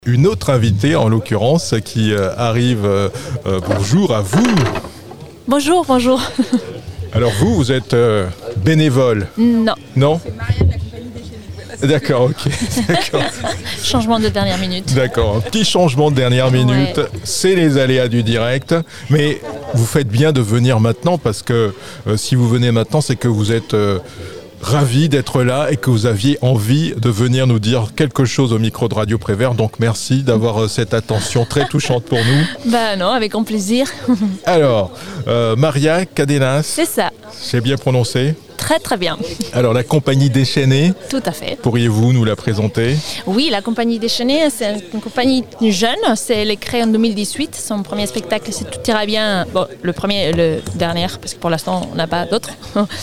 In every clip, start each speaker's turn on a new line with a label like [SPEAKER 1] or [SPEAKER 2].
[SPEAKER 1] Une autre invitée, en l'occurrence, qui arrive. Bonjour à vous.
[SPEAKER 2] Bonjour, bonjour.
[SPEAKER 1] Alors vous êtes bénévole?
[SPEAKER 2] Non.
[SPEAKER 1] Non?
[SPEAKER 3] C'est Maria de la compagnie déchaînée.
[SPEAKER 1] D'accord, ok. D'accord.
[SPEAKER 2] Changement de dernière minute.
[SPEAKER 1] D'accord, un petit changement de dernière minute.
[SPEAKER 2] Ouais.
[SPEAKER 1] C'est les aléas du direct. Mais vous faites bien de venir maintenant parce que si vous venez maintenant, c'est que vous êtes ravi d'être là et que vous aviez envie de venir nous dire quelque chose au micro de Radio Prévert. Donc merci d'avoir cette attention très touchante pour nous.
[SPEAKER 2] Bah non, avec grand plaisir.
[SPEAKER 1] Alors, Maria Cadenas,
[SPEAKER 2] C'est ça,
[SPEAKER 1] j'ai bien prononcé.
[SPEAKER 2] très très bien.
[SPEAKER 1] Alors, la compagnie déchaînée,
[SPEAKER 2] Tout à fait.
[SPEAKER 1] pourriez-vous nous la présenter?
[SPEAKER 2] Oui, la compagnie déchaînée, c'est une compagnie jeune. Elle est créée en 2018. Son premier spectacle, c'est Tout ira bien. Bon, le premier, le dernier, parce que pour l'instant, on n'a pas d'autres.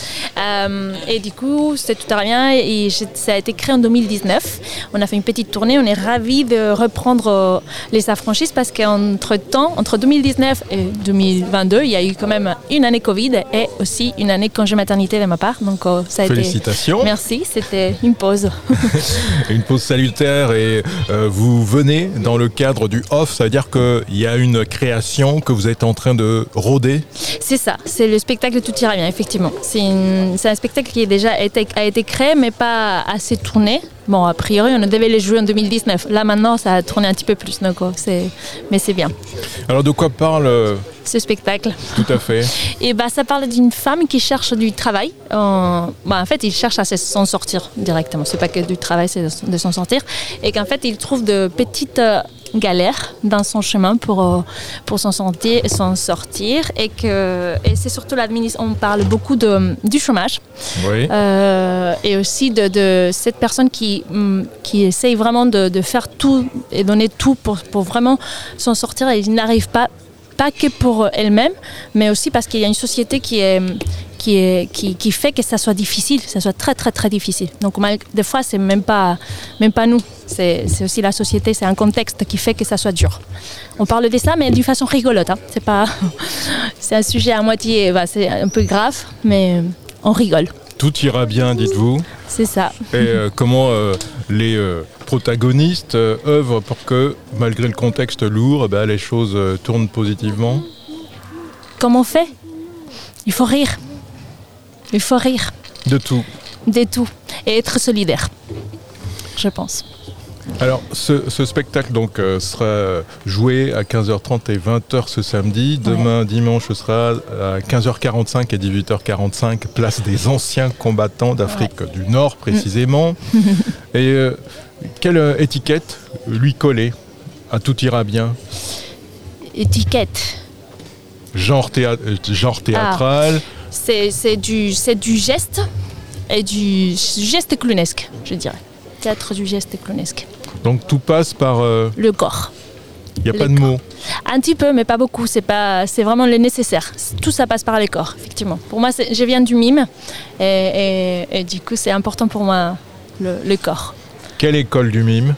[SPEAKER 2] Et du coup, c'est Tout ira bien. Et ça a été créé en 2019. On a fait une petite tournée. On est ravis de reprendre les affranchises parce qu'entre-temps, entre 2019 et 2022, il y a eu quand même une année Covid et aussi une année congé maternité de ma part. Donc, ça a
[SPEAKER 1] Félicitations.
[SPEAKER 2] été... Merci, c'était une pause.
[SPEAKER 1] Une pause salutaire et vous venez dans le cadre du off, ça veut dire qu'il y a une création que vous êtes en train de rôder.
[SPEAKER 2] C'est ça, c'est le spectacle Tout ira bien, effectivement. C'est un spectacle qui a été créé, mais pas assez tourné. Bon, a priori, on devait les jouer en 2019. Là, maintenant, ça a tourné un petit peu plus. Donc, mais c'est bien,
[SPEAKER 1] Alors de quoi parle
[SPEAKER 2] ce spectacle.
[SPEAKER 1] tout à fait?
[SPEAKER 2] Et ça parle d'une femme qui cherche du travail. En fait, il cherche à s'en sortir directement. C'est pas que du travail, c'est de s'en sortir. Et qu'en fait, il trouve de petites galères dans son chemin pour s'en sortir. Et c'est surtout l'administration. On parle beaucoup du chômage.
[SPEAKER 1] Oui.
[SPEAKER 2] Et aussi de cette personne qui essaye vraiment de faire tout et donner tout pour vraiment s'en sortir. Et il n'arrive pas que pour elle-même, mais aussi parce qu'il y a une société qui fait que ça soit difficile, ça soit très très très difficile. Donc des fois c'est même pas nous, c'est aussi la société, c'est un contexte qui fait que ça soit dur. On parle de ça, mais d'une façon rigolote. C'est un sujet à moitié, c'est un peu grave, mais on rigole.
[SPEAKER 1] Tout ira bien, dites-vous.
[SPEAKER 2] C'est ça.
[SPEAKER 1] Et comment les protagonistes œuvrent pour que, malgré le contexte lourd, les choses tournent positivement?
[SPEAKER 2] Comment on fait? Il faut rire. Il faut rire.
[SPEAKER 1] De tout.
[SPEAKER 2] De tout. Et être solidaire, je pense.
[SPEAKER 1] Alors, ce spectacle donc sera joué à 15h30 et 20h ce samedi. Demain, dimanche, ce sera à 15h45 et 18h45, place des anciens combattants d'Afrique du Nord, précisément. Et quelle étiquette lui coller à Tout ira bien?
[SPEAKER 2] Étiquette.
[SPEAKER 1] Genre théâtral.
[SPEAKER 2] C'est du geste et du geste clownesque, je dirais. Théâtre du geste clownesque.
[SPEAKER 1] Donc tout passe par...
[SPEAKER 2] Le corps.
[SPEAKER 1] Il n'y a pas de mots.
[SPEAKER 2] Un petit peu, mais pas beaucoup. C'est vraiment le nécessaire. Tout ça passe par les corps, effectivement. Pour moi, je viens du mime et du coup, c'est important pour moi, le corps.
[SPEAKER 1] Quelle école du mime?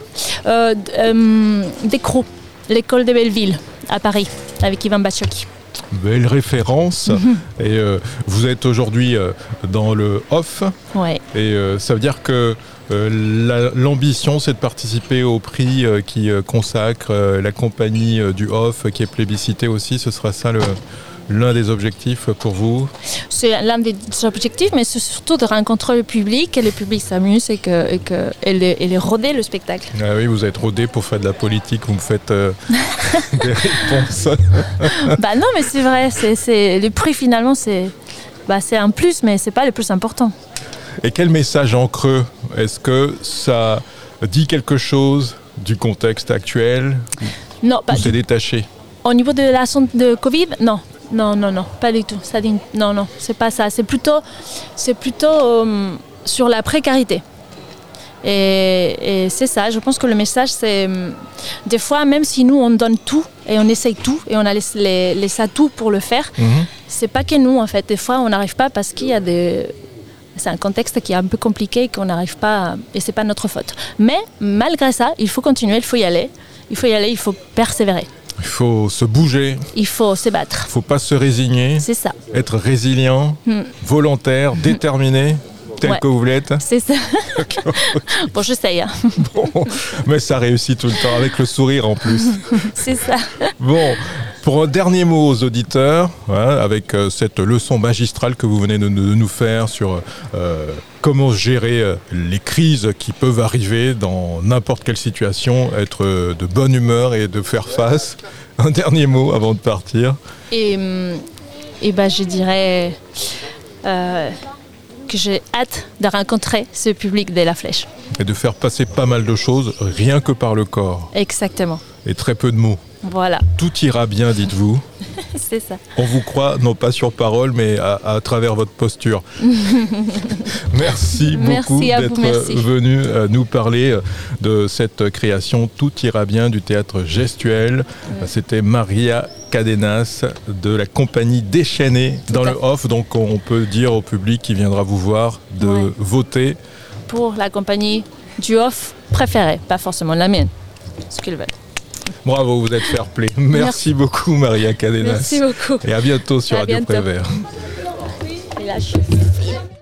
[SPEAKER 2] Décro, l'école de Belleville, à Paris, avec Ivan Batchoki.
[SPEAKER 1] Belle référence. Et vous êtes aujourd'hui dans le off.
[SPEAKER 2] Ouais.
[SPEAKER 1] Et ça veut dire que l'ambition, c'est de participer au prix qui consacre la compagnie du off, qui est plébiscité aussi. Ce sera ça l'un des objectifs pour vous?
[SPEAKER 2] C'est l'un des objectifs, mais c'est surtout de rencontrer le public, et le public s'amuse et est rodé le spectacle.
[SPEAKER 1] Ah oui, vous êtes rodé pour faire de la politique, vous me faites des réponses.
[SPEAKER 2] Non, mais c'est vrai, le prix finalement, c'est un plus, mais c'est pas le plus important.
[SPEAKER 1] Et quel message en creux? Est-ce que ça dit quelque chose du contexte actuel?
[SPEAKER 2] Non,
[SPEAKER 1] ou c'est détaché?
[SPEAKER 2] Au niveau de la santé de Covid, non, pas du tout. Non, c'est pas ça. C'est plutôt sur la précarité. Et c'est ça. Je pense que le message, c'est des fois, même si nous on donne tout et on essaye tout et on a les atouts pour le faire, c'est pas que nous en fait. Des fois, on n'arrive pas parce qu'il y a c'est un contexte qui est un peu compliqué et qu'on n'arrive pas, et c'est pas notre faute. Mais malgré ça, il faut continuer, il faut y aller, il faut persévérer.
[SPEAKER 1] Il faut se bouger.
[SPEAKER 2] Il faut se battre.
[SPEAKER 1] Il ne faut pas se résigner.
[SPEAKER 2] C'est ça.
[SPEAKER 1] Être résilient, volontaire, déterminé. tel que vous voulez.
[SPEAKER 2] C'est ça. Bon, j'essaye. Hein.
[SPEAKER 1] Bon, mais ça réussit tout le temps, avec le sourire en plus.
[SPEAKER 2] C'est ça.
[SPEAKER 1] Bon, pour un dernier mot aux auditeurs, voilà, avec cette leçon magistrale que vous venez de nous faire sur comment gérer les crises qui peuvent arriver dans n'importe quelle situation, être de bonne humeur et de faire face. Un dernier mot avant de partir.
[SPEAKER 2] Et je dirais que j'ai hâte de rencontrer ce public de La Flèche.
[SPEAKER 1] Et de faire passer pas mal de choses rien que par le corps.
[SPEAKER 2] Exactement.
[SPEAKER 1] Et très peu de mots.
[SPEAKER 2] Voilà.
[SPEAKER 1] Tout ira bien, dites-vous.
[SPEAKER 2] C'est ça.
[SPEAKER 1] On vous croit, non pas sur parole, mais à travers votre posture. Merci beaucoup d'être venu nous parler de cette création Tout ira bien du théâtre gestuel. C'était Maria Cadenas de la compagnie Déchaînée dans le off. Donc on peut dire au public qui viendra vous voir de voter.
[SPEAKER 2] Pour la compagnie du off préférée, pas forcément la mienne. Ce qu'ils veulent.
[SPEAKER 1] Bravo, vous êtes fair play. Merci beaucoup Maria Cadenas.
[SPEAKER 2] Merci beaucoup.
[SPEAKER 1] Et à bientôt sur Radio Prévert.
[SPEAKER 2] Et là, je suis...